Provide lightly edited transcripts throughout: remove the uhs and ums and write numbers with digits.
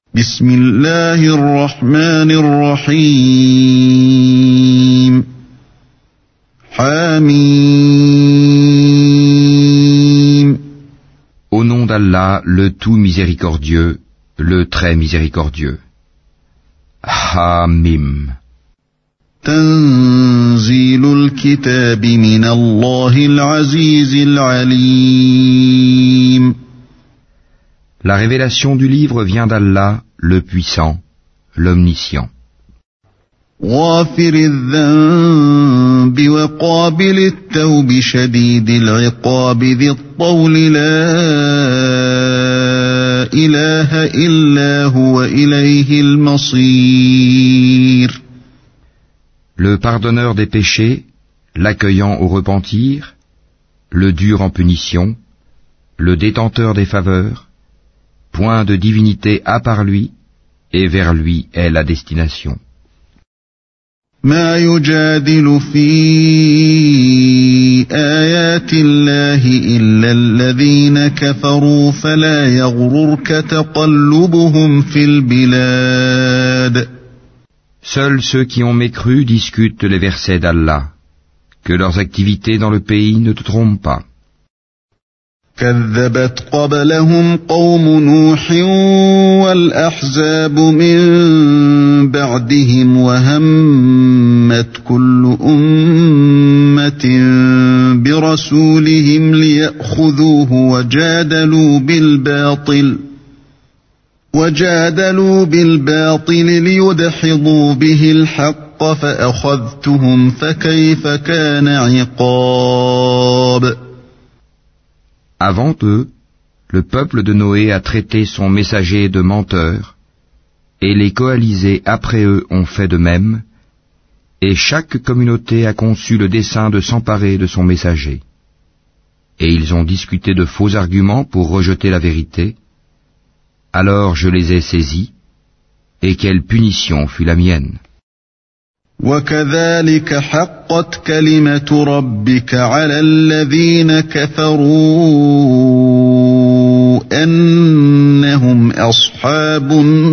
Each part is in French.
Bismillahir Rahmanir Rahim. Hamim. Au nom d'Allah, le tout miséricordieux, le très miséricordieux. Hamim. Tanzilul kitabi min Allahil azizil alim. La révélation du livre vient d'Allah, le puissant, l'omniscient. غافر الذنب وقابل التوب شديد العقاب ذي الطول لا إله إلا هو إليه المصير. Le pardonneur des péchés, l'accueillant au repentir, le dur en punition, le détenteur des faveurs, point de divinité à part lui, et vers lui est la destination. ما يجادل في آيات الله إلا الذين كفروا فلا يغررك تقلبهم في البلاد. Seuls ceux qui ont mécru discutent les versets d'Allah. Que leurs activités dans le pays ne te trompent pas. كذبت قبلهم قوم نوح والأحزاب من بعدهم وهمت كل أمة برسولهم ليأخذوه وجادلوا بالباطل ليدحضوا به الحق فأخذتهم فكيف كان عقاب. Avant eux, le peuple de Noé a traité son messager de menteur, et les coalisés après eux ont fait de même, et chaque communauté a conçu le dessein de s'emparer de son messager. Et ils ont discuté de faux arguments pour rejeter la vérité. Alors je les ai saisis, et quelle punition fut la mienne. وَكَذَلِكَ حَقَّتْ كَلِمَةُ رَبِّكَ عَلَى الَّذِينَ كَفَرُوا أَنَّهُمْ أَصْحَابُ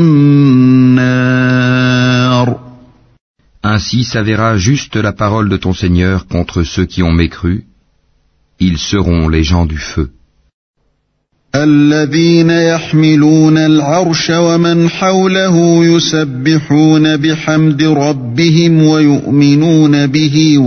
النَّارِ. Ainsi s'avéra juste la parole de ton Seigneur contre ceux qui ont mécru. Ils seront les gens du feu. الذين يحملون العرش ومن حوله يسبحون بحمد ربهم ويؤمنون به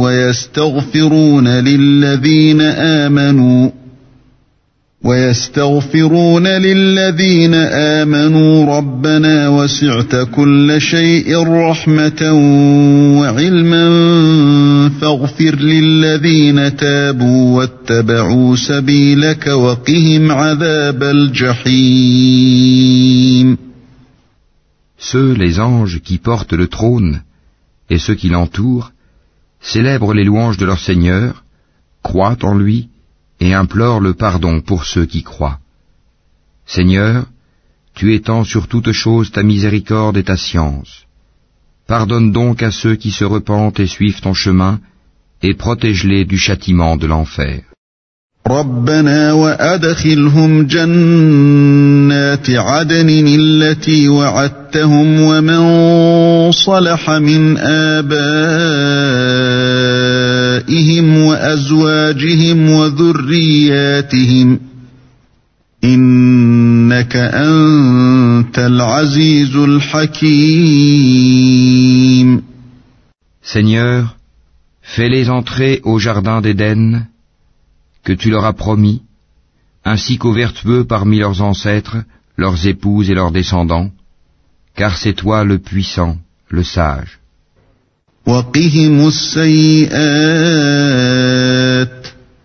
ويستغفرون للذين آمنوا ربنا وسعت كل شيء رحمة وعلما فاغفر للذين تابوا واتبعوا سبيلك وقهم عذاب الجحيم. Ceux, les anges, qui portent le trône, et ceux qui l'entourent, célèbrent les louanges de leur Seigneur, croient en lui, et implore le pardon pour ceux qui croient. Seigneur, tu étends sur toute chose ta miséricorde et ta science. Pardonne donc à ceux qui se repentent et suivent ton chemin, et protège-les du châtiment de l'enfer. ربنا وأدخلهم جنات عدن التي وعدتهم ومن صلح من آبائهم وأزواجهم وذرياتهم إنك أنت العزيز الحكيم. Seigneur, fais-les entrer au jardin d'Éden, que tu leur as promis, ainsi qu'aux vertueux parmi leurs ancêtres, leurs épouses et leurs descendants, car c'est toi le puissant, le sage. وَقِهِمُ السَّيِّئَاتِ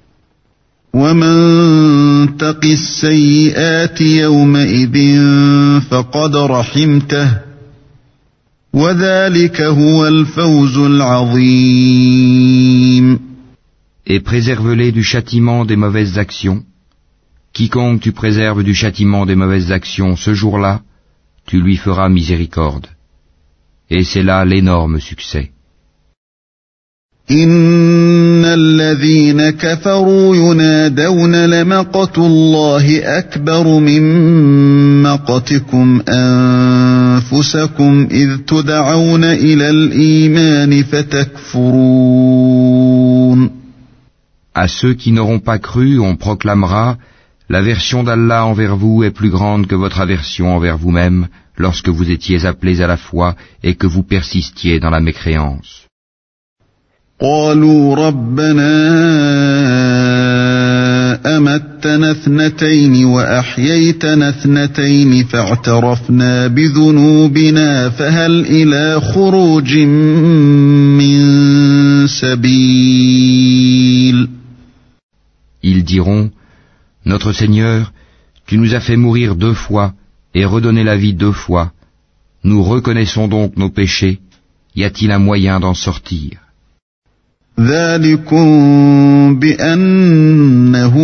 وَمَن تَقِ السَّيِّئَاتِ يَوْمَئِذٍ فَقَدْ رَحِمْتَهُ وَذَلِكَ هُوَ الْفَوْزُ الْعَظِيمُ. Et préserve-les du châtiment des mauvaises actions. Quiconque tu préserves du châtiment des mauvaises actions ce jour-là, tu lui feras miséricorde. Et c'est là l'énorme succès. إن الذين كفروا ينادون لمقت الله أكبر من ناقتكم أنفسكم إذ تدعون إلى الإيمان فتكفرون. À ceux qui n'auront pas cru, on proclamera: l'aversion d'Allah envers vous est plus grande que votre aversion envers vous-même lorsque vous étiez appelés à la foi et que vous persistiez dans la mécréance. قالوا ربنا أمتنا اثنتين وأحييتنا اثنتين فاعترفنا بذنوبنا فهل إلى خروج من سبيل. Ils diront: Notre Seigneur, tu nous as fait mourir 2 fois et redonner la vie 2 fois. Nous reconnaissons donc nos péchés. Y a-t-il un moyen d'en sortir? ذلكم بأنه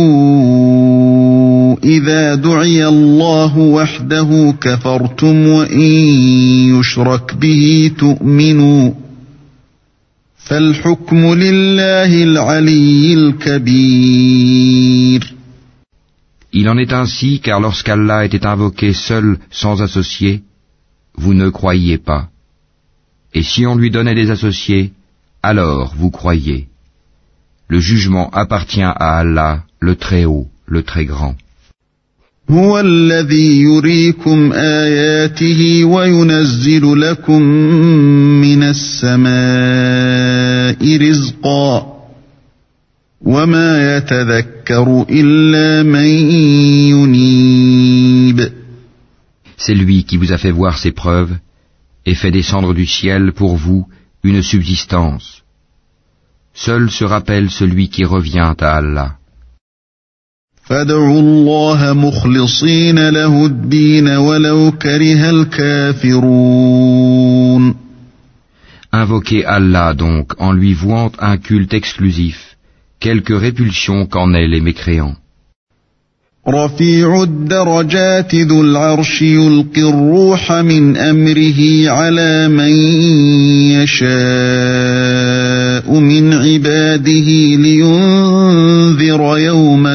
إذا دعي الله وحده كفرتم وإن يشرك به تؤمنوا فالحكم لله العلي الكبير. Il en est ainsi car lorsqu'Allah était invoqué seul sans associé, vous ne croyiez pas. Et si on lui donnait des associés, alors vous croyez. Le jugement appartient à Allah, le Très-Haut, le Très-Grand. هو الذي يريكم آياته وينزل لكم من السماء رزقا وما يتذكر إلا من ينيب. C'est lui qui vous a fait voir ses preuves et fait descendre du ciel pour vous une subsistance. Seul se rappelle celui qui revient à Allah. فادعوا الله مخلصين له الدين ولو كره الكافرون. Invoquez Allah donc en lui vouant un culte exclusif, quelque répulsion qu'en aient les mécréants. رفيع الدرجات ذو العرش يلقي الروح من أمره على من يشاء من عباده لينذر يوم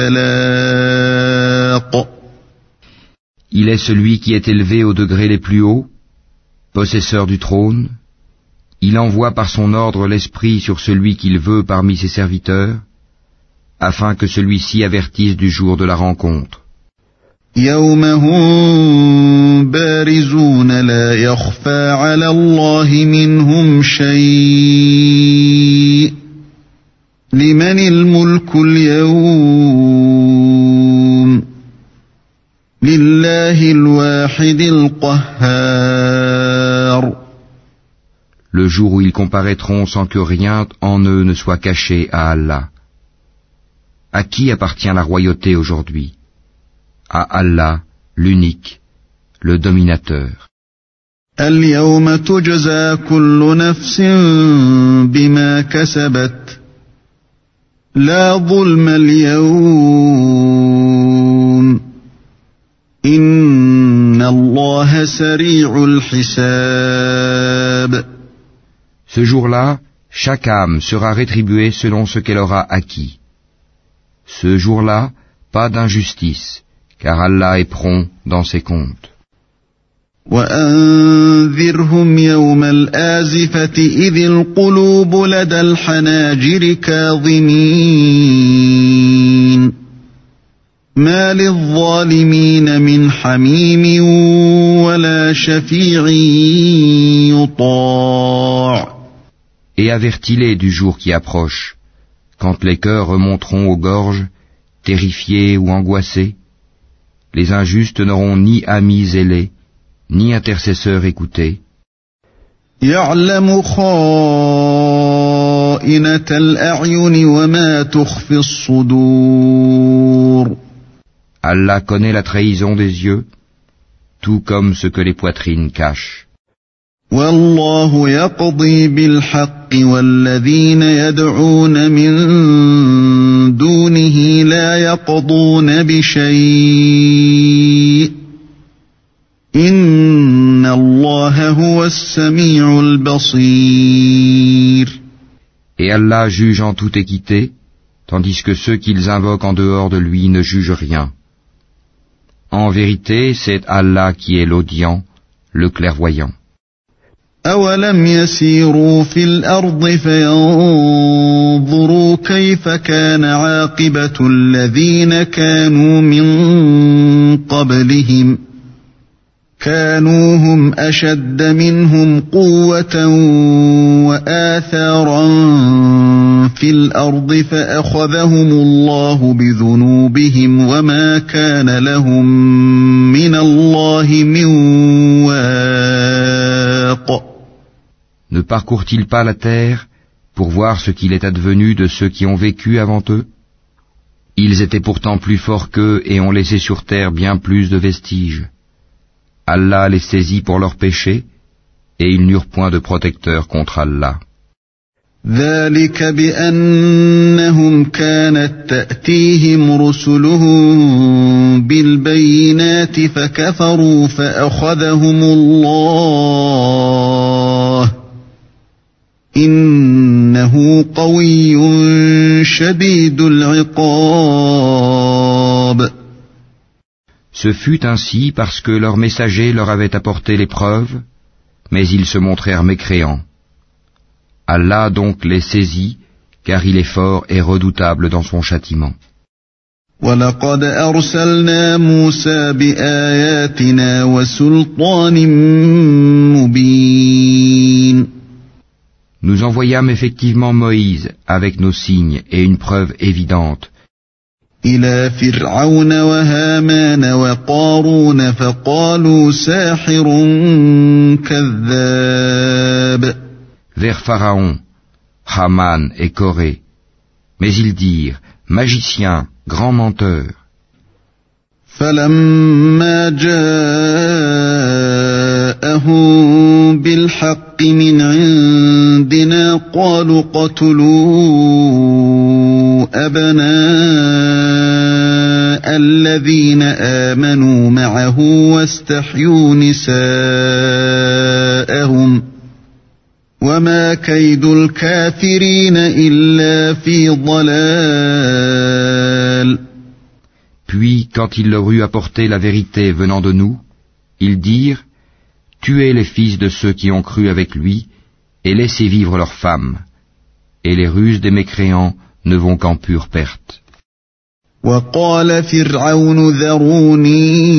التلاق. Il est celui qui est élevé aux degrés les plus hauts, possesseur du trône. Il envoie par son ordre l'esprit sur celui qu'il veut parmi ses serviteurs, afin que celui-ci avertisse du jour de la rencontre. يوم هم بارزون لا يخفى على الله منهم شيء لمن الملك اليوم لله الواحد القهار. Le jour où ils comparaîtront sans que rien en eux ne soit caché à Allah. À qui appartient la royauté aujourd'hui? À Allah, l'unique, le dominateur. اليوم تجزى كل نفس بما كسبت لا ظلم اليوم إن الله سريع الحساب. Ce jour-là, chaque âme sera rétribuée selon ce qu'elle aura acquis. Ce jour-là, pas d'injustice, car Allah est prompt dans ses comptes. وأنذرهم يوم الآزفة إذ القلوب لدى الحناجر كاظمين ما للظالمين من حميم ولا شفيع يطاع. Et avertis-les du jour qui approche, quand les cœurs remonteront aux gorges, terrifiés ou angoissés. Les injustes n'auront ni amis zélés, ni intercesseurs écoutés. يعلم خائنة الأعين وما تخفي الصدور. Allah connaît la trahison des yeux, tout comme ce que les poitrines cachent. والله يقضي بالحق والذين يدعون من دونه لا يقضون بشيء إن الله هو السميع البصير. Et Allah juge en toute équité, tandis que ceux qu'ils invoquent en dehors de lui ne jugent rien. En vérité, c'est Allah qui est l'audient, le clairvoyant. أولم يسيروا في الأرض فينظروا كيف كان عاقبة الذين كانوا من قبلهم كانوا هم أشد منهم قوة وآثارا في الأرض فأخذهم الله بذنوبهم وما كان لهم من الله من واق. Ne parcourent-ils pas la terre pour voir ce qu'il est advenu de ceux qui ont vécu avant eux? Ils étaient pourtant plus forts qu'eux et ont laissé sur terre bien plus de vestiges. Allah les saisit pour leurs péchés et ils n'eurent point de protecteur contre Allah. ذلك بأنهم كانت تأتيهم رسلهم بالبينات فكفروا فأخذهم الله إنه قوي شديد العقاب. Ce fut ainsi parce que leurs messagers leur avaient apporté l'épreuve, mais ils se montrèrent mécréants. Allah donc les saisit, car il est fort et redoutable dans son châtiment. وَلَقَدْ أَرْسَلْنَا مُوسَى بِآيَاتِنَا وَسُلْطَانٍ مُبِينٍ. Nous envoyâmes effectivement Moïse avec nos signes et une preuve évidente إِلَى فِرْعَوْنَ وَهَامَانَ وَقَارُونَ فَقَالُوا سَاحِرٌ كَذَّابٌ. vers Pharaon, Haman et Corée. Mais ils dirent, magicien, grand menteur. فَلَمَّا جَاءَهُم بِالْحَقِّ مِنْ عِندِنَا قَالُوا اقْتُلُوا أَبْنَاءَ الَّذِينَ آمَنُوا مَعَهُ وَاسْتَحْيُوا نِسَاءَهُمْ وَمَا كَيْدُ الْكَافِرِينَ إِلَّا فِي ضَلَالٍ. Puis, quand il leur eut apporté la vérité venant de nous, ils dirent, tuez les fils de ceux qui ont cru avec lui, et laissez vivre leurs femmes. Et les ruses des mécréants ne vont qu'en pure perte. وَقَالَ فِرْعَوْنُ ذَرُونِي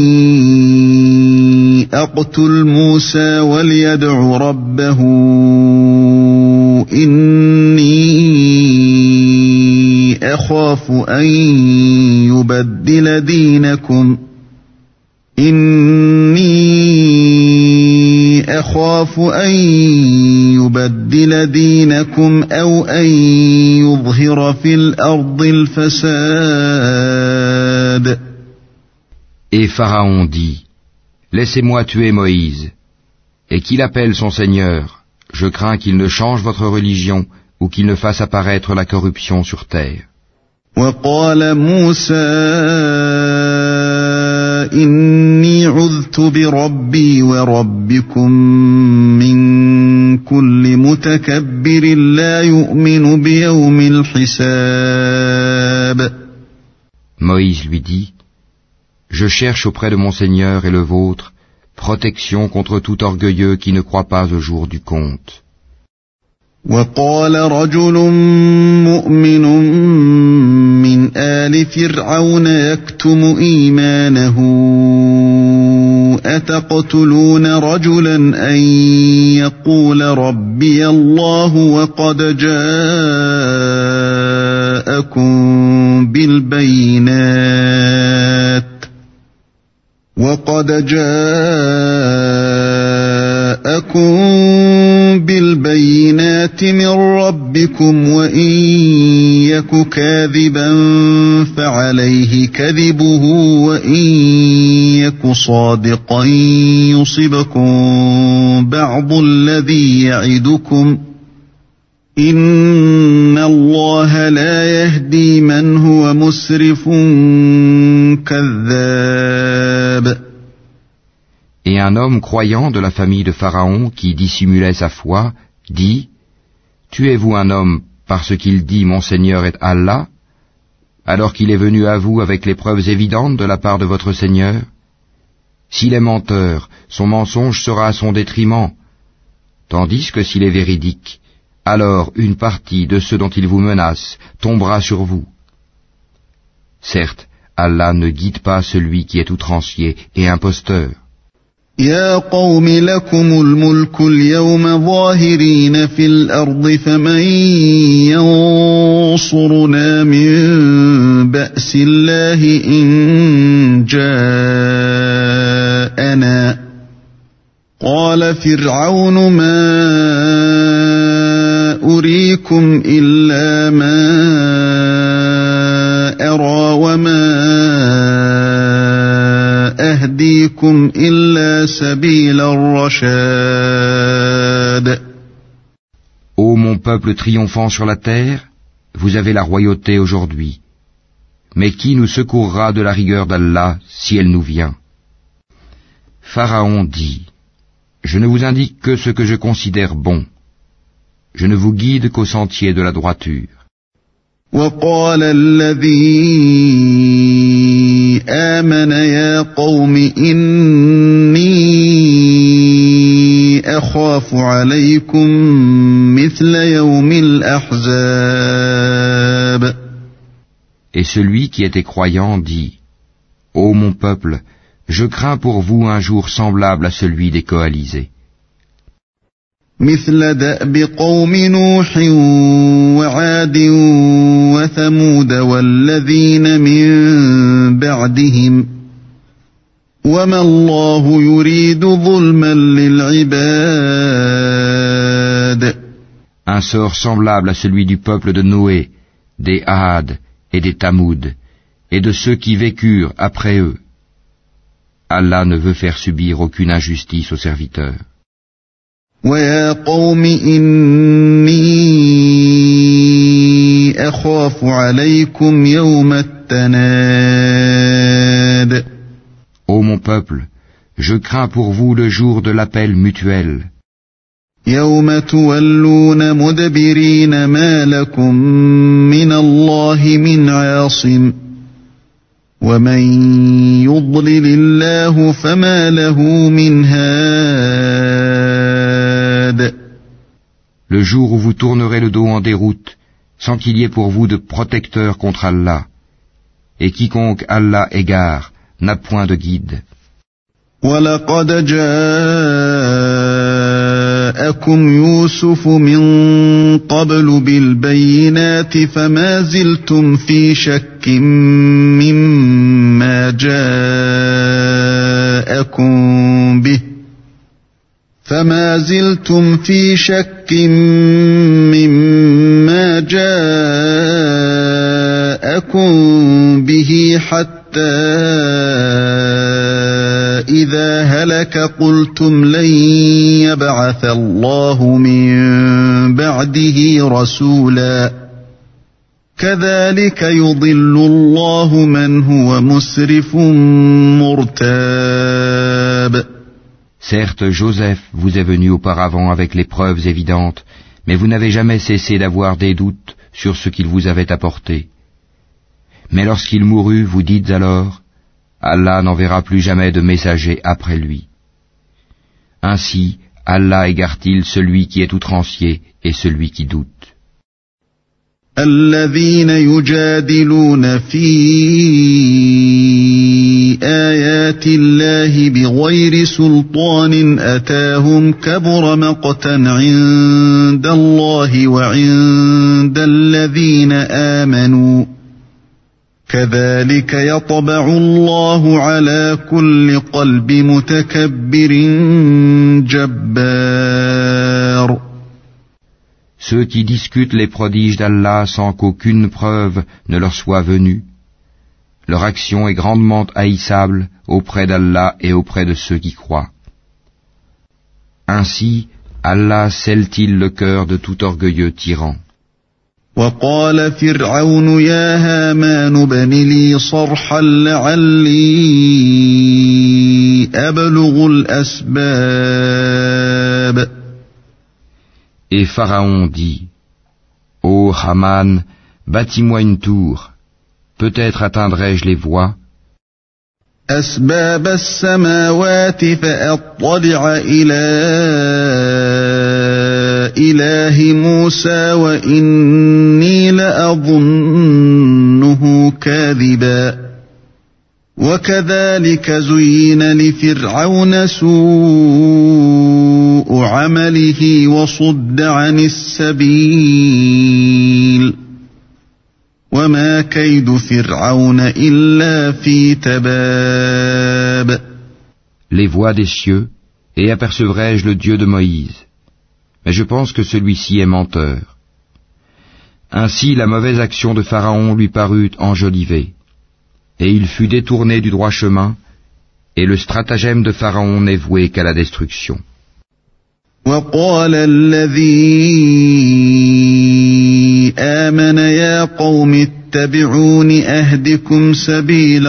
أَقْتُلْ مُوسَى وَلْيَدْعُ رَبَّهُ إِنِّي أَخَافُ أَن يُبَدِّلَ دِينَكُمْ أَوْ أَن يُظْهِرَ فِي الْأَرْضِ الْفَسَادَ. Et Pharaon dit, laissez-moi tuer Moïse, et qu'il appelle son Seigneur, je crains qu'il ne change votre religion ou qu'il ne fasse apparaître la corruption sur terre. وَقَالَ مُوسَى إِنِّي عُذْتُ بِرَبِّي وَرَبِّكُمْ مِنْ كُلِّ مُتَكَبِّرٍ لَا يُؤْمِنُ بِيَوْمِ الْحِسَابِ. Moïse lui dit, je cherche auprès de mon Seigneur et le vôtre protection contre tout orgueilleux qui ne croit pas au jour du compte. وَقَالَ رَجُلٌ مُؤْمِنٌ مِّنْ آلِ فِرْعَوْنَ يَكْتُمُ إِيمَانَهُ أَتَقْتُلُونَ رَجُلًا أَن يَقُولَ رَبِّيَ اللَّهُ وَقَدْ جَاءَكُم بِالْبَيِّنَاتِ مِنْ رَبِّكُمْ وَإِنْ يَكُ كَاذِبًا فَعَلَيْهِ كَذِبُهُ وَإِنْ يَكُ صَادِقًا يُصِبْكُم بَعْضُ الَّذِي يَعِدُكُمْ إِنَّ اللَّهَ لَا يَهْدِي مَنْ هُوَ مُسْرِفٌ كَذَّابٌ. Et un homme croyant de la famille de Pharaon qui dissimulait sa foi, dit, tuez-vous un homme parce qu'il dit mon Seigneur est Allah, alors qu'il est venu à vous avec les preuves évidentes de la part de votre Seigneur? S'il est menteur, son mensonge sera à son détriment, tandis que s'il est véridique, alors une partie de ceux dont il vous menace tombera sur vous. Certes, Allah ne guide pas celui qui est outrancier et imposteur. يا قوم لكم الملك اليوم ظاهرين في الأرض فمن ينصرنا من بأس الله إن جاءنا قال فرعون ما أريكم إلا ما أرى وما أهديكم إلا سبيل الرشاد. Ô mon peuple triomphant sur la terre, vous avez la royauté aujourd'hui. Mais qui nous secourra de la rigueur d'Allah si elle nous vient? Pharaon dit: Je ne vous indique que ce que je considère bon. Je ne vous guide qu'au sentier de la droiture. وقال الذي آمن يا قوم إني أخاف عليكم مثل يوم الأحزاب. Et celui qui était croyant dit: Ô mon peuple, je crains pour vous un jour semblable à celui des coalisés. مثل دأب قوم نوح وعاد وثمود والذين من بعدهم وما الله يريد ظلما للعباد. Un sort semblable à celui du peuple de Noé, des Had et des Tamoud, et de ceux qui vécurent après eux. Allah ne veut faire subir aucune injustice aux serviteurs. وَيَا قَوْمِ إِنِّي أَخَافُ عَلَيْكُمْ يَوْمَ التَّنَادِ. Ô mon peuple, je crains pour vous le jour de l'appel mutuel. يَوْمَ تُوَلُّونَ مُدْبِرِينَ مَا لَكُمْ مِنَ اللَّهِ مِنْ عَاصِمٍ وَمَنْ يُضْلِلِ اللَّهُ فَمَا لَهُ مِنْ هَادٍ. Le jour où vous tournerez le dos en déroute, sans qu'il y ait pour vous de protecteur contre Allah, et quiconque Allah égare n'a point de guide. وَلَقَدْ جَاءَكُمْ يُوسُفُ مِنْ قَبْلُ بِالْبَيِّنَاتِ فَمَا زِلْتُمْ فِي شَكٍّ مِّمَّا جَاءَكُمْ بِهِ حَتَّى إِذَا هَلَكَ قُلْتُمْ لَنْ يَبْعَثَ اللَّهُ مِنْ بَعْدِهِ رَسُولًا كَذَلِكَ يُضِلُّ اللَّهُ مَنْ هُوَ مُسْرِفٌ مُرْتَابٌ. Certes, Joseph vous est venu auparavant avec les preuves évidentes, mais vous n'avez jamais cessé d'avoir des doutes sur ce qu'il vous avait apporté. Mais lorsqu'il mourut, vous dites alors: Allah n'enverra plus jamais de messager après lui. Ainsi, Allah égare-t-il celui qui est outrancier et celui qui doute. الذين يجادلون في آيات الله بغير سلطان أتاهم كبر مقتا عند الله وعند الذين آمنوا كذلك يطبع الله على كل قلب متكبر جبار. Ceux qui discutent les prodiges d'Allah sans qu'aucune preuve ne leur soit venue, leur action est grandement haïssable auprès d'Allah et auprès de ceux qui croient. Ainsi, Allah scelle-t-il le cœur de tout orgueilleux tyran. وقال فرعون يا هامان ابن لي صرحا لعلي أبلغ الأسباب. Et Pharaon dit: Ô Haman, bâtis-moi une tour, peut-être atteindrai-je les voies. أسباب السماوات فأطلع إلى إله موسى وإني لأظنه كاذبا وكذلك زين لفرعون سوء عمله وصد عن السبيل وما كيد فرعون إلا في تباب. Les voix des cieux, et apercevrai-je le Dieu de Moïse. Mais je pense que celui-ci est menteur. Ainsi la mauvaise action de Pharaon lui parut enjolivée, et il fut détourné du droit chemin, et le stratagème de Pharaon n'est voué qu'à la destruction. وقال الذي آمن يا قوم اتبعون أهدكم سبيل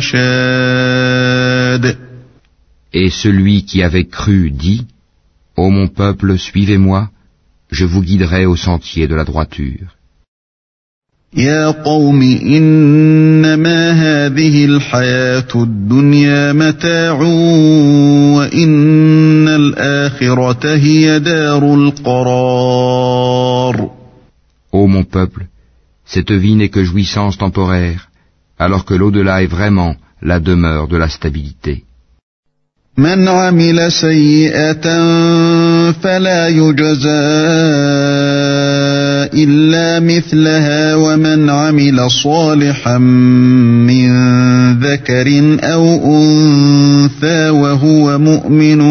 الرشاد. Et celui qui avait cru dit, ô mon peuple, suivez-moi, je vous guiderai au sentier de la droiture. يا قوم إنما هذه الحياة الدنيا متاع وإن الآخرة هي دار القرار. Ô mon peuple, cette vie n'est que jouissance temporaire, alors que l'au-delà est vraiment la demeure de la stabilité. من عمل سيئة فلا يجزى إلا مثلها ومن عمل صالحا من ذكر أو أنثى وهو مؤمن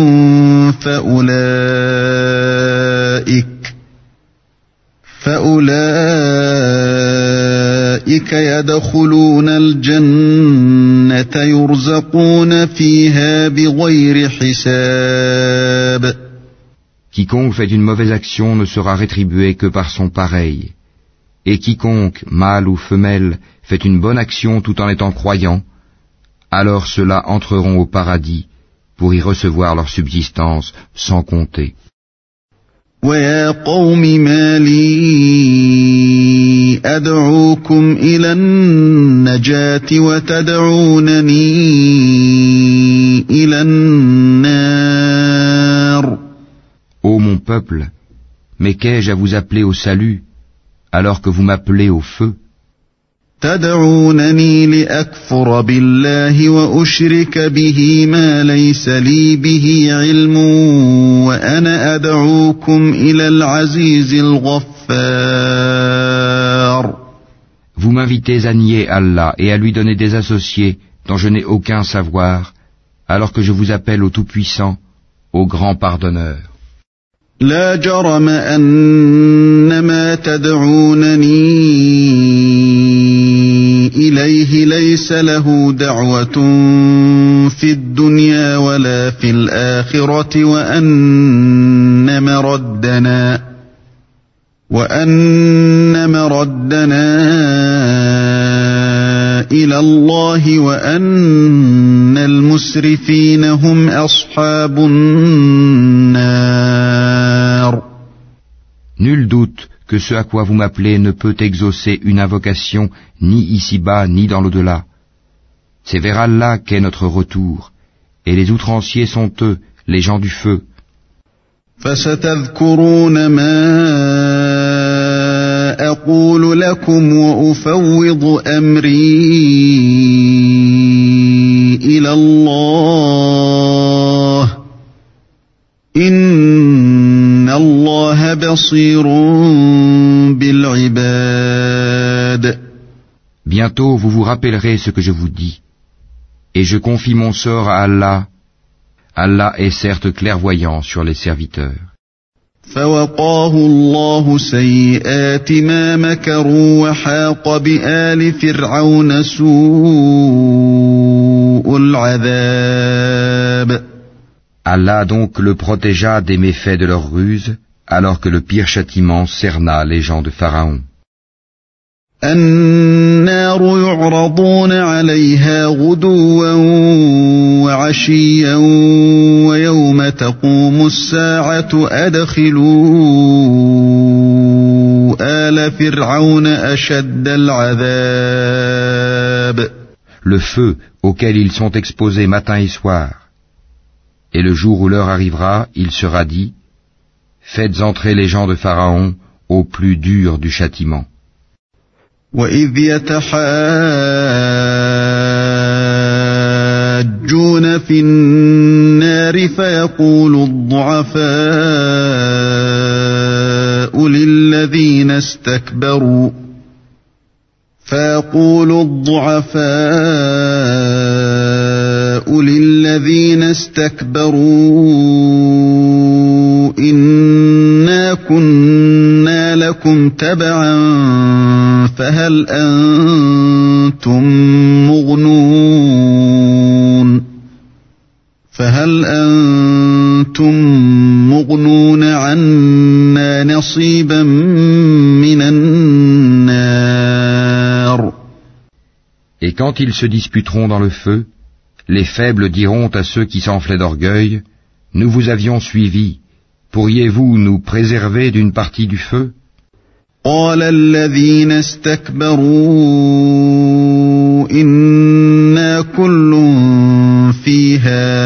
فأولئك يدخلون الجنة يرزقون فيها بغير حساب. Quiconque fait une mauvaise action ne sera rétribué que par son pareil. Et quiconque, mâle ou femelle, fait une bonne action tout en étant croyant, alors ceux-là entreront au paradis pour y recevoir leur subsistance sans compter. وَيَا قَوْمِ مَا لِي أَدْعُوكُمْ إِلَى النَّجَاةِ وَتَدْعُونَنِي إِلَى النَّارِ. Ô mon peuple, mais qu'ai-je à vous appeler au salut, alors que vous m'appelez au feu? تدعونني لأكفر بالله وأشرك به ما ليس لي به علم وأنا أدعوكم إلى العزيز الغفار. Vous m'invitez à nier Allah et à lui donner des associés dont je n'ai aucun savoir, alors que je vous appelle au Tout-Puissant, au Grand Pardonneur. لا جرم أن ما تدعونني إليه ليس له دعوة في الدنيا ولا في الآخرة وأن مردنا إلى الله وأن المسرفين هم أصحاب النار. Nul doute que ce à quoi vous m'appelez ne peut exaucer une invocation ni ici-bas ni dans l'au-delà. C'est vers Allah qu'est notre retour, et les outranciers sont eux, les gens du feu. فستذكرون ما أقول لكم وأفوض أمري إلى الله إن الله بصير بالعباد. Bientôt vous vous rappellerez ce que je vous dis, et je confie mon sort à Allah. Allah est certes clairvoyant sur les serviteurs. فوقاه الله سيئات ما مكروا وحاق بآل فرعون سوء العذاب. Allah donc le protégea des méfaits de leur ruse, alors que le pire châtiment cerna les gens de Pharaon. النار يعرضون عليها غدوا وعشيا ويوم تقوم الساعة أدخلوا آل فرعون أشد العذاب. le feu auquel ils sont exposés matin et soir. Et le jour où l'heure arrivera, il sera dit: faites entrer les gens de Pharaon au plus dur du châtiment. وَإِذْ يَتَحَاجُّونَ فِي النَّارِ فَيَقُولُ الضُّعَفَاءُ لِلَّذِينَ اسْتَكْبَرُوا إِنَّا كُنَّا لَكُمْ تَبَعًا فَهَلْ أَنْتُمْ مُغْنُونَ عَنَّا نَصِيبًا مِنَ النَّارِ. Et quand ils se disputeront dans le feu, les faibles diront à ceux qui s'enflaient d'orgueil: nous vous avions suivis, pourriez-vous nous préserver d'une partie du feu? قال الذين استكبروا إنا كل فيها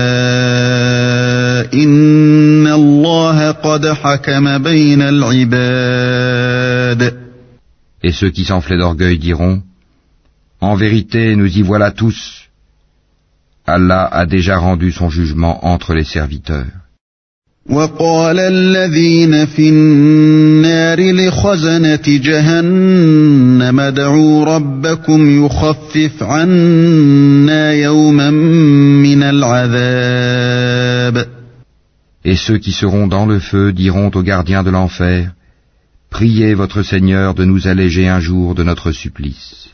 إن الله قد حكم بين العباد. Et ceux qui s'enflaient d'orgueil diront: en vérité, nous y voilà tous. Allah a déjà rendu son jugement entre les serviteurs. وقال الذين في النار لخزنة جهنم ادعوا ربكم يخفف عنا يوما من العذاب. Et ceux qui seront dans le feu diront aux gardiens de l'enfer: priez votre Seigneur de nous alléger un jour de notre supplice.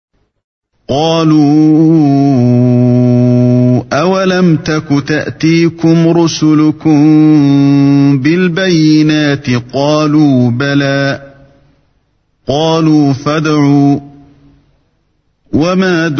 أَوَلَمْ تَكُ تَأْتِيكُمْ رُسُلُكُمْ بِالْبَيِّنَاتِ قَالُوا بَلَى قَالُوا فَادْعُوا وَمَا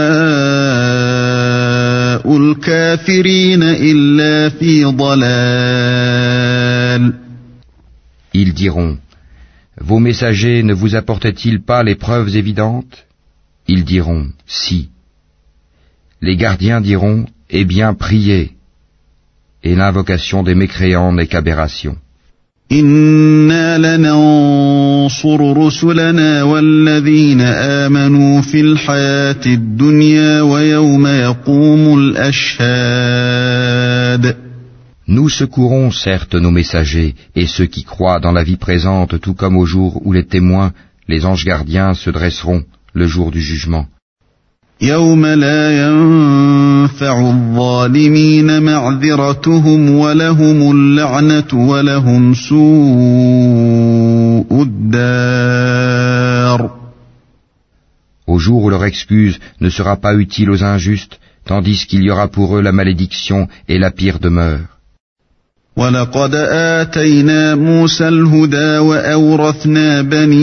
دُعَاءُ الْكَافِرِينَ إِلَّا فِي ضَلَالٍ. Ils diront: vos messagers ne vous apportaient-ils pas les preuves évidentes? Ils diront: si. Les gardiens diront: eh bien, priez. Et l'invocation des mécréants n'est qu'aberration. إِنَّا لَنَنصُرُ رُسُلَنَا وَالَّذِينَ آمَنُوا فِي الْحَيَاةِ الدُّنْيَا وَيَوْمَ يَقُومُ الْأَشْهَادُ. Nous secourons certes nos messagers et ceux qui croient dans la vie présente, tout comme au jour où les témoins, les anges gardiens, se dresseront le jour du jugement. يَوْمَ لَا يَنفَعُ الظَّالِمِينَ مَعْذِرَتُهُمْ وَلَهُمُ اللَّعْنَةُ وَلَهُمْ سُوءُ الدَّارِ. Au jour où leur excuse ne sera pas utile aux injustes, tandis qu'il y aura pour eux la malédiction et la pire demeure. وَلَقَدْ آتَيْنَا مُوسَى الْهُدَى وَأَوْرَثْنَا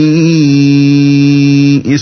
بَنِي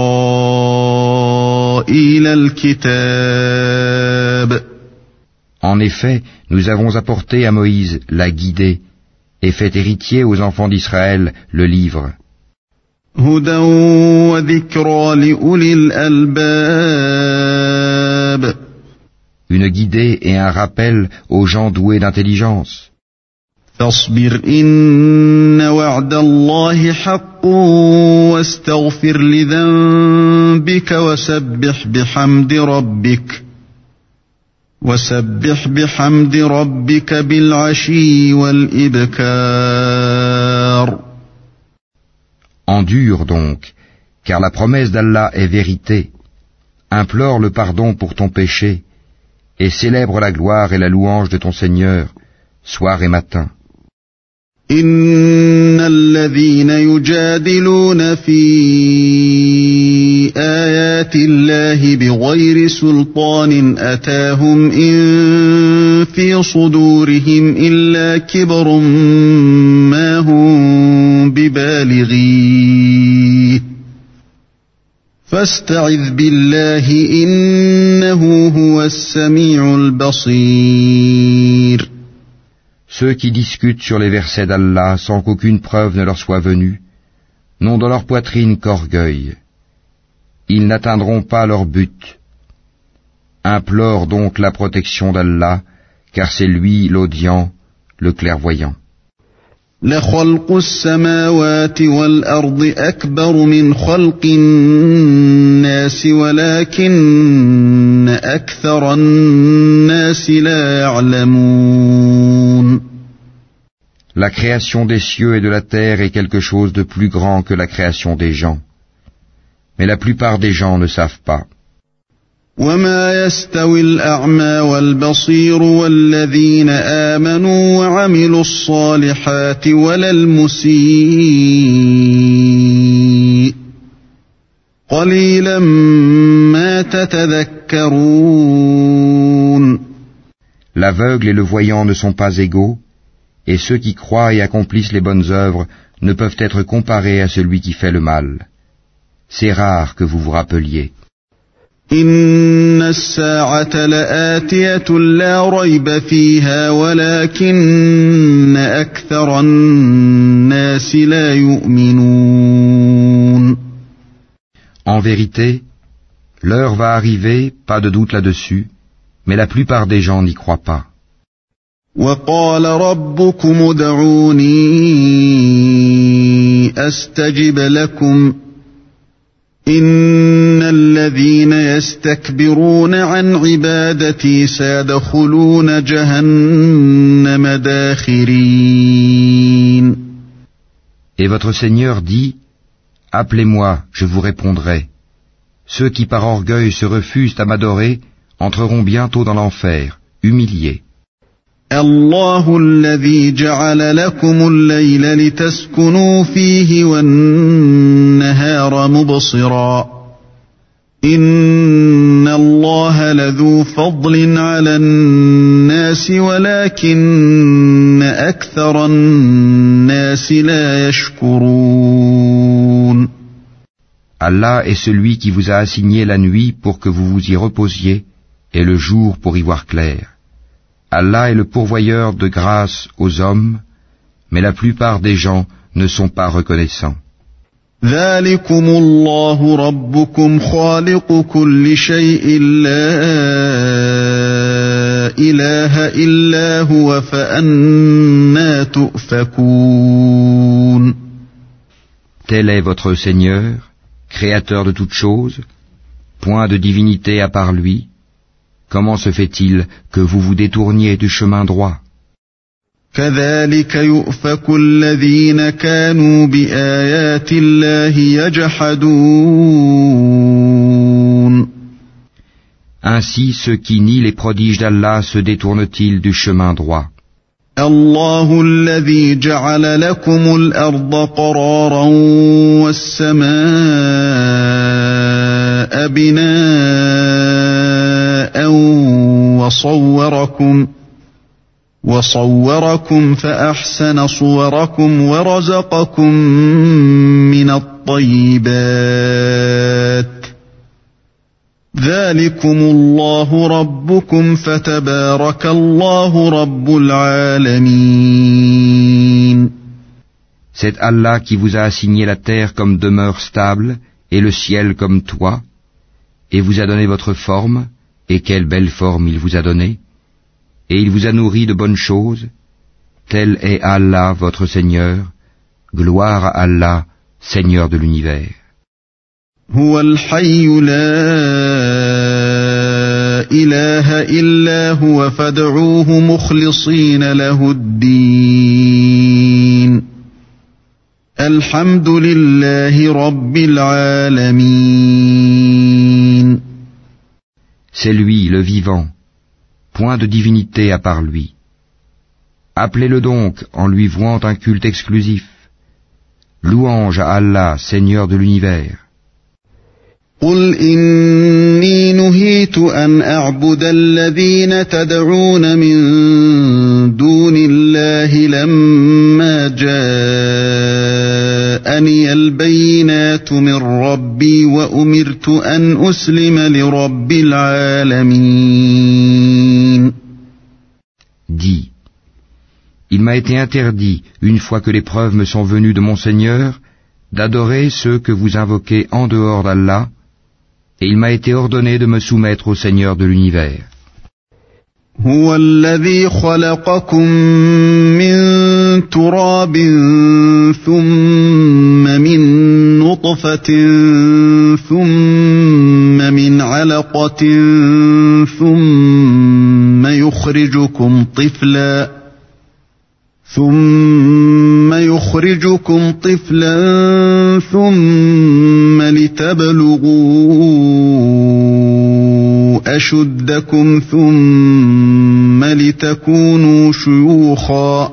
إِسْرَائِيلَ الْكِتَابَ. En effet, nous avons apporté à Moïse la guidée et fait héritier aux enfants d'Israël le livre. هُدًى وَذِكْرَى لِأُولِي الْأَلْبَابِ. Une guidée et un rappel aux gens doués d'intelligence. فاصبر إن وعد الله حق واستغفر لذنبك وسبح بحمد ربك بالعشي والإبكار. Endure donc, car la promesse d'Allah est vérité. Implore le pardon pour ton péché et célèbre la gloire et la louange de ton Seigneur, soir et matin. إن الذين يجادلون في آيات الله بغير سلطان أتاهم إن في صدورهم إلا كبر ما هم ببالغيه فاستعذ بالله إنه هو السميع البصير. Ceux qui discutent sur les versets d'Allah sans qu'aucune preuve ne leur soit venue, n'ont dans leur poitrine qu'orgueil. Ils n'atteindront pas leur but, Implore donc la protection d'Allah, car c'est lui l'audient, le clairvoyant. لخلق السماوات والأرض أكبر من خلق الناس ولكن أكثر الناس لا يعلمون. La création des cieux et de la terre est quelque chose de plus grand que la création des gens. Mais la plupart des gens ne savent pas. وما يستوي الأعمى والبصير والذين آمنوا وعملوا الصالحات ولا المسيء قليلا ما تتذكرون. L'aveugle et le voyant ne sont pas égaux, et ceux qui croient et accomplissent les bonnes œuvres ne peuvent être comparés à celui qui fait le mal. C'est rare que vous vous rappeliez. إن الساعة لآتية لا ريب فيها ولكن أكثر الناس لا يؤمنون. En vérité, l'heure va arriver, pas de doute là-dessus, mais la plupart des gens n'y croient pas. وقال ربكم ادعوني أستجب لكم إن الذين يستكبرون عن عبادتي سيدخلون جهنم داخرين. Et votre Seigneur dit, appelez-moi, je vous répondrai. Ceux qui par orgueil se refusent à m'adorer entreront bientôt dans l'enfer, humiliés. الله الذي جعل لكم الليل لتسكنوا فيه والنهار مبصرا إن الله لذو فضل على الناس ولكن أكثر الناس لا يشكرون. Allah est celui qui vous a assigné la nuit pour que vous vous y reposiez et le jour pour y voir clair. Allah est le pourvoyeur de grâce aux hommes, mais la plupart des gens ne sont pas reconnaissants. ذلكم الله ربكم خالق كل شيء لا إله إلا هو فأنى تؤفكون. Tel est votre Seigneur, créateur de toutes choses, point de divinité à part lui. Comment se fait-il que vous vous détourniez du chemin droit? كذلك يؤفك الذين كانوا بآيات الله يجحدون. Ainsi ceux qui nient les prodiges d'Allah se détournent-ils du chemin droit? الله الذي جعل لكم الأرض قرارا والسماء بناء وصوركم فأحسن صوركم ورزقكم من الطيبات ذلكم الله ربكم فتبارك الله رب العالمين. C'est Allah qui vous a assigné la terre comme demeure stable et le ciel comme toit, et vous a donné votre forme, et quelle belle forme il vous a donnée, et il vous a nourri de bonnes choses. Tel est Allah votre Seigneur, gloire à Allah, Seigneur de l'univers. هو الحي لا إله إلا هو فادعوه مخلصين له الدين الحمد لله رب العالمين. C'est lui, le vivant, point de divinité à part lui. Appelez-le donc en lui vouant un culte exclusif. Louange à Allah, Seigneur de l'univers. قل إني نهيت أن أعبد الذين تدعون من دون الله لما جاءني البينات من ربي وأمرت أن أسلم لرب العالمين. Dis, il m'a été interdit, une fois que les preuves me sont venues de mon Seigneur, d'adorer ceux que vous invoquez en dehors d'Allah, Et il m'a été ordonné de me soumettre au Seigneur de l'univers. هو الذي خلقكم من تراب ثم من نطفة ثم من علقة ثم يخرجكم طفلا ثم لتبلغوا أشدكم ثم لتكونوا شيوخا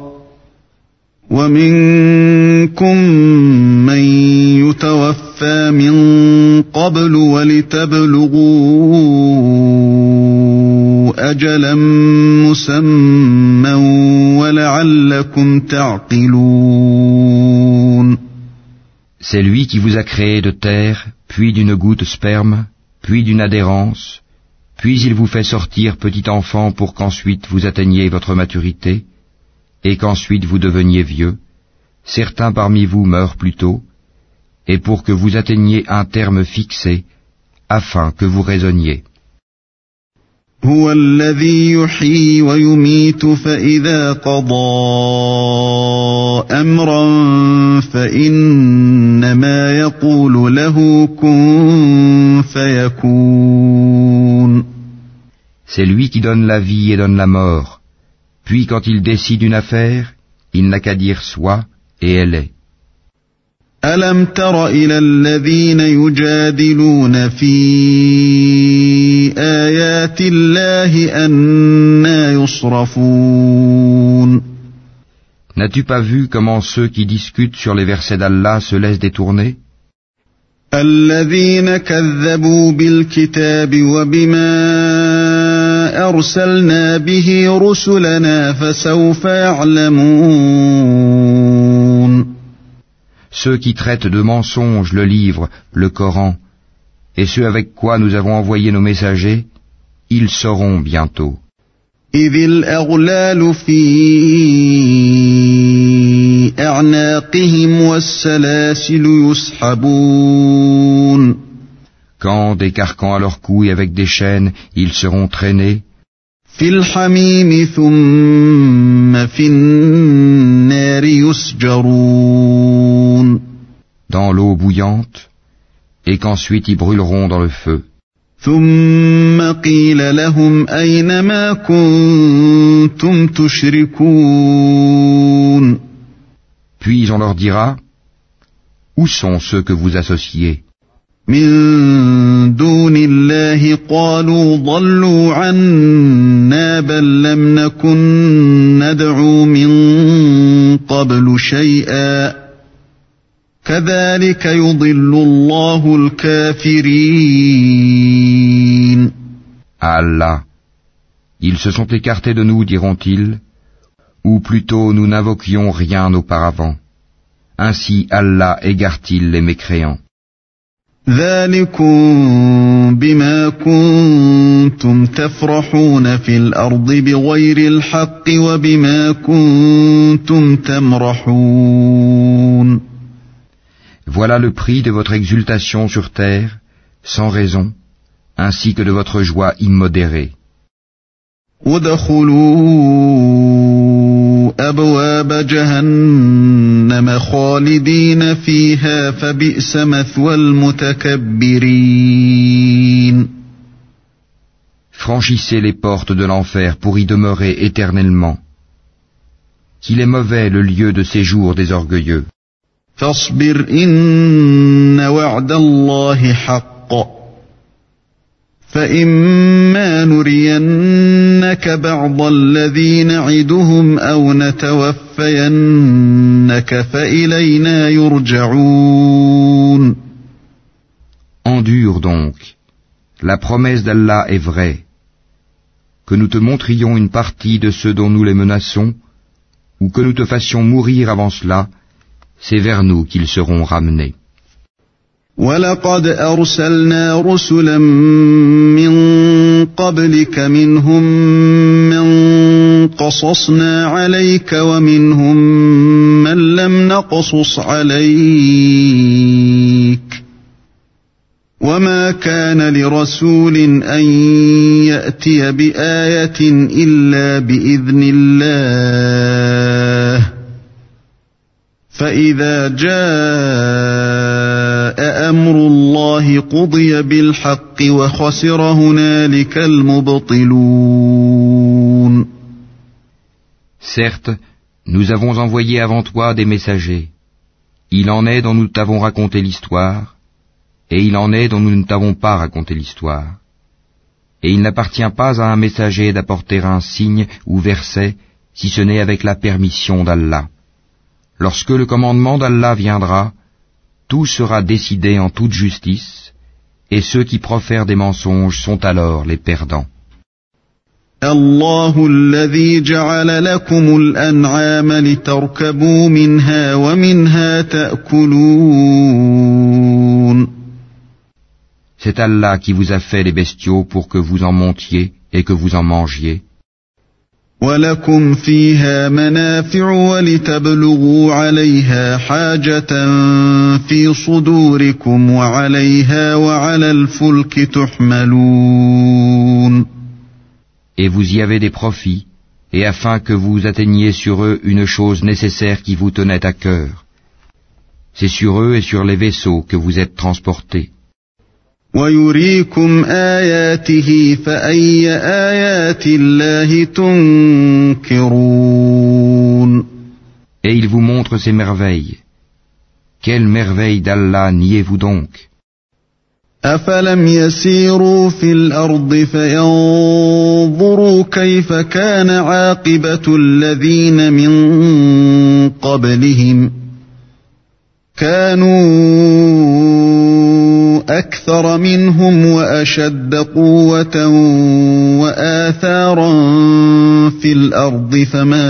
ومنكم من يتوفى من قبل ولتبلغوا أجلا مسمى ولعلكم تعقلون. C'est lui qui vous a créé de terre, puis d'une goutte sperme, puis d'une adhérence, puis il vous fait sortir petit enfant pour qu'ensuite vous atteigniez votre maturité, et qu'ensuite vous deveniez vieux. Certains parmi vous meurent plus tôt, et pour que vous atteigniez un terme fixé, afin que vous raisonniez. هو الذي يحيي ويميت فإذا قضى أمرا فإنما يقول له كن فيكون. C'est lui qui donne la vie et donne la mort. Puis quand il décide une affaire, il n'a qu'à dire soit, et elle est. ألم تر إلى الذين يجادلون في آيات الله أنى يصرفون. N'as-tu pas vu comment ceux qui discutent sur les versets d'Allah se laissent détourner? الذين كذبوا بالكتاب وبما أرسلنا به رسلنا فسوف يعلمون. Ceux qui traitent de mensonges le livre, le Coran, et ceux avec quoi nous avons envoyé nos messagers, ils sauront bientôt. إذ الأغلال في أعناقهم والسلاسل يسحبون. Quand, des carcans à leur cou et avec des chaînes, ils seront traînés. في الحميم ثم في النار يسجرون. Dans l'eau bouillante, et qu'ensuite ils brûleront dans le feu. ثم قيل لهم أين ما كنتم تشركون. Puis on leur dira, où sont ceux que vous associez? من دون الله قالوا ضلوا عنا بل لم نكن ندعو من قبل شيئا كذلك يضل الله الكافرين. Allah, ils se sont écartés de nous, diront-ils, ou plutôt nous n'invoquions rien auparavant. Ainsi Allah égare-t-il les mécréants. ذلكم بما كنتم تفرحون في الأرض بغير الحق وبما كنتم تمرحون. Voilà le prix de votre exultation sur terre, sans raison, ainsi que de votre joie immodérée. ادخلوا أبواب جهنم خالدين فيها فبئس مثوى المتكبرين. Franchissez les portes de l'enfer pour y demeurer éternellement. Qu'il est mauvais le lieu de séjour des orgueilleux. فاصبر إن وعد الله حق فإما نرينك بعض الذي نعدهم أو نتوفينك فإلينا يرجعون. Endure donc. La promesse d'Allah est vraie. Que nous te montrions une partie de ceux dont nous les menaçons, ou que nous te fassions mourir avant cela, c'est vers nous qu'ils seront ramenés. وَلَقَدْ أَرْسَلْنَا رُسُلًا مِّن قَبْلِكَ مِنْهُم مَّن قَصَصْنَا عَلَيْكَ وَمِنْهُم مَّن لَّمْ نَقْصُصْ عَلَيْكَ وما كان لرسول أن يأتي بآية إلا بإذن الله فإذا جاء أمر الله قضي بالحق وخسر هنالك المبطلون. Certes, nous avons envoyé avant toi des messagers. Il en est dont nous t'avons raconté l'histoire, et il en est dont nous ne t'avons pas raconté l'histoire. Et il n'appartient pas à un messager d'apporter un signe ou verset, si ce n'est avec la permission d'Allah. Lorsque le commandement d'Allah viendra, tout sera décidé en toute justice, et ceux qui profèrent des mensonges sont alors les perdants. الله الذي جعل لكم الأنعام لتركبوا منها ومنها تأكلون. C'est Allah qui vous a fait les bestiaux pour que vous en montiez et que vous en mangiez. وَلَكُمْ فِيهَا مَنَافِعُ وَلِتَبْلُغُوا عَلَيْهَا حَاجَةً فِي صُدُورِكُمْ وَعَلَيْهَا وَعَلَى الْفُلْكِ تُحْمَلُونَ. Et vous y avez des profits, et afin que vous atteigniez sur eux une chose nécessaire qui vous tenait à cœur. C'est sur eux et sur les vaisseaux que vous êtes transportés. وَيُرِيكُمْ آيَاتِهِ فَأَيَّ آيَاتِ اللَّهِ تُنكِرُونَ. Et il vous montre ses merveilles. Quelle merveille d'Allah niez-vous donc? أَفَلَمْ يَسِيرُوا فِي الْأَرْضِ فَيَنظُرُوا كَيْفَ كَانَ عَاقِبَةُ الَّذِينَ مِن قَبْلِهِمْ كَانُوا أَكْثَرَ مِنْهُمْ وَأَشَدَّ قُوَّةً وَآثَارًا فِي الْأَرْضِ فَمَا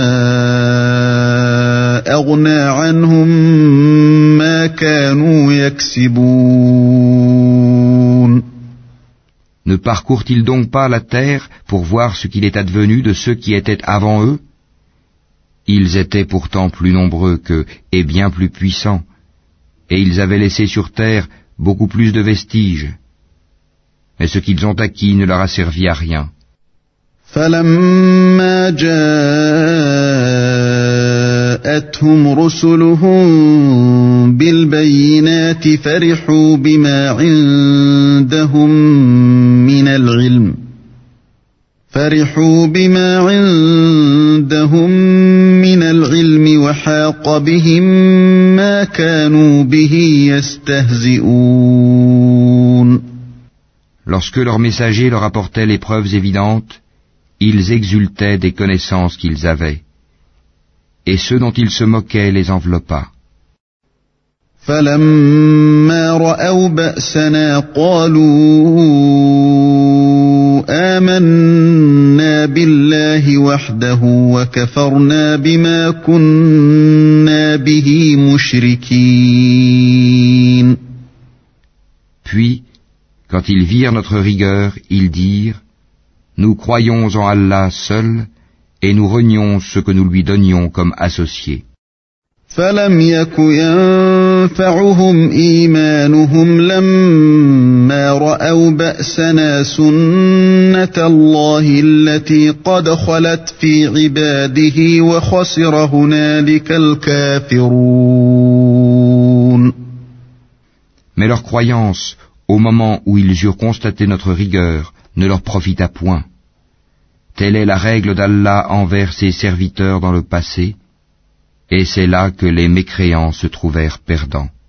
أَغْنَى عَنْهُمْ مَا كَانُوا يَكْسِبُونَ. Ne parcourent-ils donc pas la terre pour voir ce qu'il est advenu de ceux qui étaient avant eux? Ils étaient pourtant plus nombreux qu'eux et bien plus puissants, et ils avaient laissé sur terre beaucoup plus de vestiges. Mais ce qu'ils ont acquis ne leur a servi à rien. فَلَمَّا جَاءَتْهُمْ رُسُلُهُم بِالْبَيِّنَاتِ فَرِحُوا بِمَا عِندَهُم مِّنَ الْعِلْمِ وَحَاقَ بِهِم مَّا كَانُوا بِهِ يَسْتَهْزِئُونَ. Lorsque leurs messagers leur apportaient les preuves évidentes, ils exultaient des connaissances qu'ils avaient, et ceux dont ils se moquaient les enveloppa. فَلَمَّا رَأَوْا بَأْسَنَا قَالُوا آمَنَّا بِاللَّهِ وَحْدَهُ وَكَفَرْنَا بِمَا كُنَّا بِهِ مُشْرِكِينَ. Puis, quand ils virent notre rigueur, ils dirent: Nous croyons en Allah seul, et nous renions ce que nous lui donnions comme associés. فَلَمْ يَكُ يَنفَعُهُمْ إِيمَانُهُمْ لَمَّا رَأَوْا بَأْسَنَا سُنَّةَ اللَّهِ الَّتِي قَدْ خَلَتْ فِي عِبَادِهِ وَخَسِرَ هُنَالِكَ الْكَافِرُونَ. Mais leur croyance, au moment où ils eurent constaté notre rigueur, ne leur profita point. Telle est la règle d'Allah envers ses serviteurs dans le passé, et c'est là que les mécréants se trouvèrent perdants.